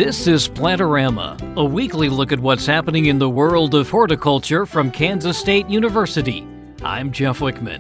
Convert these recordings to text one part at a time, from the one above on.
This is Plantorama, a weekly look at what's happening in the world of horticulture from Kansas State University. I'm Jeff Wickman.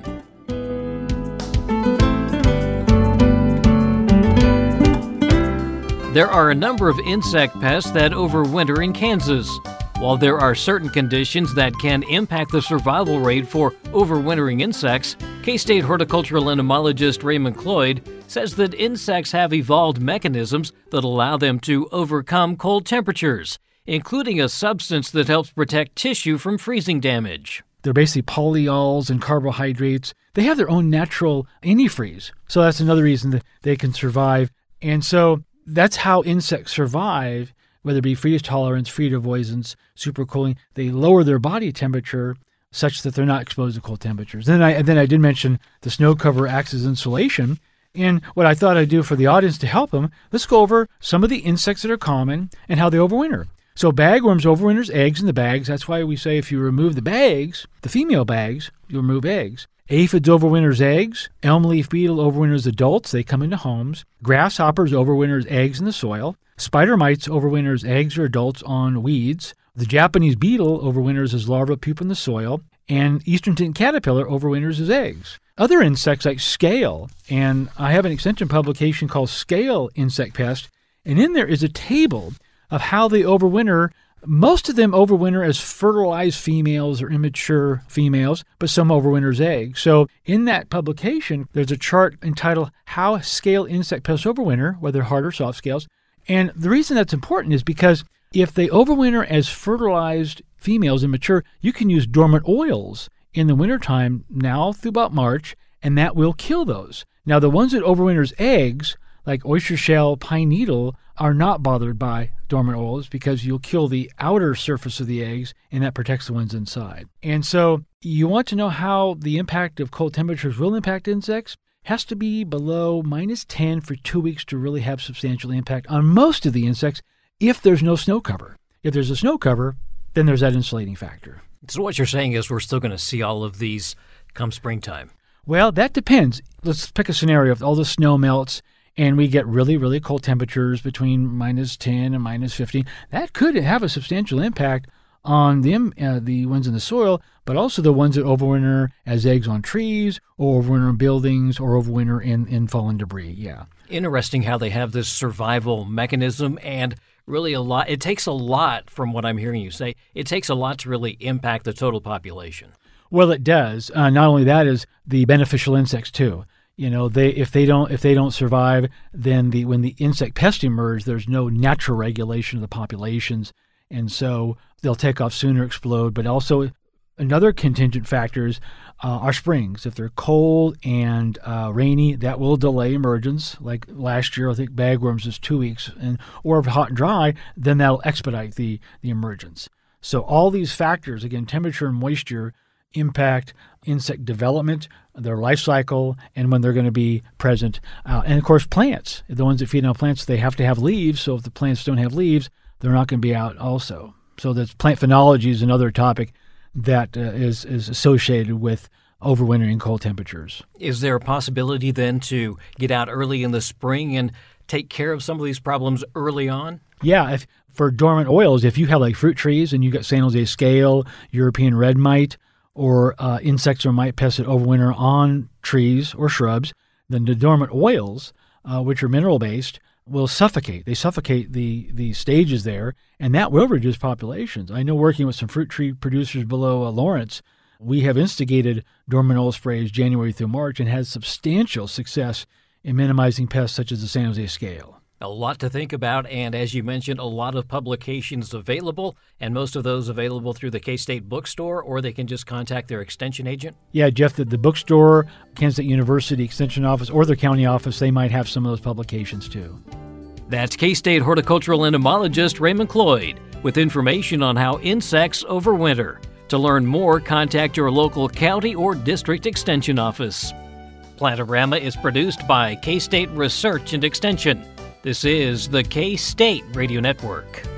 There are a number of insect pests that overwinter in Kansas. While there are certain conditions that can impact the survival rate for overwintering insects, K-State horticultural entomologist Raymond Cloyd says that insects have evolved mechanisms that allow them to overcome cold temperatures, including a substance that helps protect tissue from freezing damage. They're basically polyols and carbohydrates. They have their own natural antifreeze, so that's another reason that they can survive. And so that's how insects survive, whether it be freeze tolerance, freeze avoidance, supercooling. They lower their body temperature such that they're not exposed to cold temperatures. Then I did mention the snow cover acts as insulation. And what I thought I'd do for the audience to help them, let's go over some of the insects that are common and how they overwinter. So bagworms overwinters eggs in the bags. That's why we say if you remove the bags, the female bags, you remove eggs. Aphids overwinters eggs. Elm leaf beetle overwinters adults. They come into homes. Grasshoppers overwinters eggs in the soil. Spider mites overwinters eggs or adults on weeds. The Japanese beetle overwinters as larvae pupa in the soil. And eastern tint caterpillar overwinters as eggs. Other insects like scale, and I have an extension publication called Scale Insect Pest, and in there is a table of how they overwinter. Most of them overwinter as fertilized females or immature females, but some overwinter as eggs. So in that publication, there's a chart entitled How Scale Insect Pests Overwinter, whether hard or soft scales. And the reason that's important is because if they overwinter as fertilized females immature, you can use dormant oils in the wintertime now through about March, and that will kill those. Now, the ones that overwinter as eggs, like oyster shell, pine needle, are not bothered by dormant oils because you'll kill the outer surface of the eggs, and that protects the ones inside. And so you want to know how the impact of cold temperatures will impact insects? Has to be below -10 for 2 weeks to really have substantial impact on most of the insects if there's no snow cover. If there's a snow cover, then there's that insulating factor. So what you're saying is we're still going to see all of these come springtime. Well, that depends. Let's pick a scenario. If all the snow melts and we get really, really cold temperatures between -10 and -15, that could have a substantial impact on them, the ones in the soil, but also the ones that overwinter as eggs on trees or overwinter in buildings or overwinter in fallen debris. Yeah. Interesting how they have this survival mechanism, and really it takes a lot, from what I'm hearing you say, it takes a lot to really impact the total population. Well, it does. Not only that, is the beneficial insects too. You know, if they don't survive, then when the insect pests emerge, there's no natural regulation of the populations, and so they'll take off sooner, explode. But also, another contingent factors are springs. If they're cold and rainy, that will delay emergence. Like last year, I think bagworms was 2 weeks, or if hot and dry, then that'll expedite the emergence. So all these factors, again, temperature and moisture, impact insect development, their life cycle, and when they're going to be present. And of course, plants. The ones that feed on plants, they have to have leaves. So if the plants don't have leaves, they're not going to be out also. So that's plant phenology is another topic that is associated with overwintering cold temperatures. Is there a possibility then to get out early in the spring and take care of some of these problems early on? Yeah, for dormant oils, if you have like fruit trees and you got San Jose scale, European red mite, or insects or mite pests that overwinter on trees or shrubs, then the dormant oils, which are mineral-based, will suffocate. They suffocate the stages there, and that will reduce populations. I know working with some fruit tree producers below Lawrence, we have instigated dormant oil sprays January through March and had substantial success in minimizing pests such as the San Jose scale. A lot to think about, and as you mentioned, a lot of publications available, and most of those available through the K-State bookstore, or they can just contact their extension agent? Yeah, Jeff, the bookstore, Kansas State University extension office, or their county office, they might have some of those publications too. That's K-State horticultural entomologist Raymond Cloyd with information on how insects overwinter. To learn more, contact your local county or district extension office. Plantorama is produced by K-State Research and Extension. This is the K-State Radio Network.